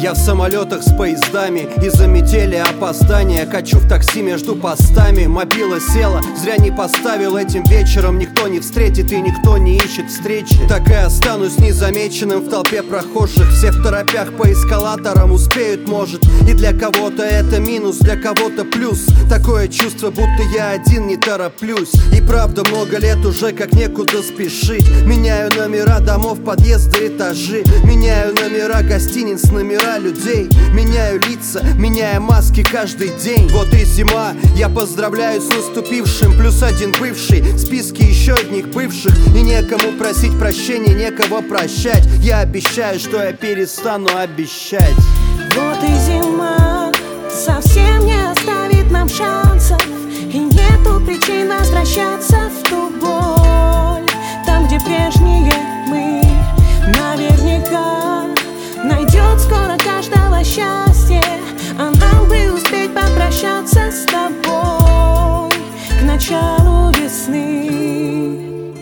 Я в самолетах с поездами, из-за метели опоздания качу в такси между постами. Мобила села, зря не поставил. Этим вечером никто не встретит и никто не ищет встречи. Так и останусь незамеченным в толпе прохожих. Все в торопях по эскалаторам успеют, может. И для кого-то это минус, для кого-то плюс. Такое чувство, будто я один не тороплюсь. И правда много лет уже как некуда спешить. Меняю номера домов, подъезды, этажи. Меняю номера гостиниц, номера людей. Меняю лица, меняя маски каждый день. Вот и зима, я поздравляю с наступившим. Плюс один бывший, в списке еще одних бывших. И некому просить прощения, некого прощать. Я обещаю, что я перестану обещать. Вот и зима совсем не оставит нам шансов. И нету причин возвращаться в ту боль. Там, где прежние мы, наверняка найдет скоро каждого счастье. А нам бы успеть попрощаться с тобой к началу весны.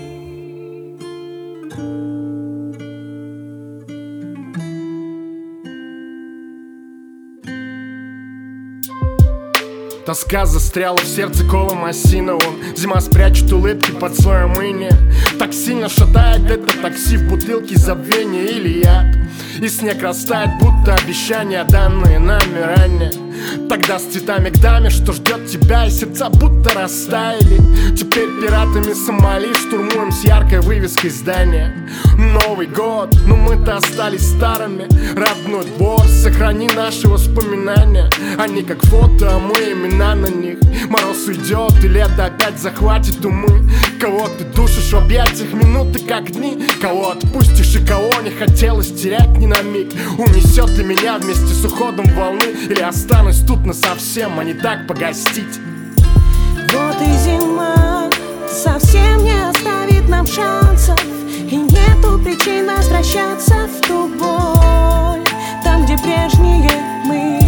Тоска застряла в сердце колом осиновым. Зима спрячет улыбки под слоем иния. Так сильно шатает это такси в бутылке забвения или яд. И снег растает, будто обещания, данные нами ранее. Тогда с цветами к даме, что ждет тебя, и сердца будто растаяли. Теперь пиратами Сомали штурмуем с яркой вывеской здания. Новый год, но мы-то остались старыми. Родной двор, сохрани наши воспоминания. Они как фото, а мы имена на них. Мороз уйдет, и лето опять захватит умы. Кого ты душишь в объятиях минуты как дни. Кого отпустишь и кого не хотелось терять ни на миг. Унесет ли меня вместе с уходом волны, или останусь тут насовсем, а не так погостить. Вот и зима совсем не оставит нам шансов. И нету причин возвращаться в ту боль. Там, где прежние мы,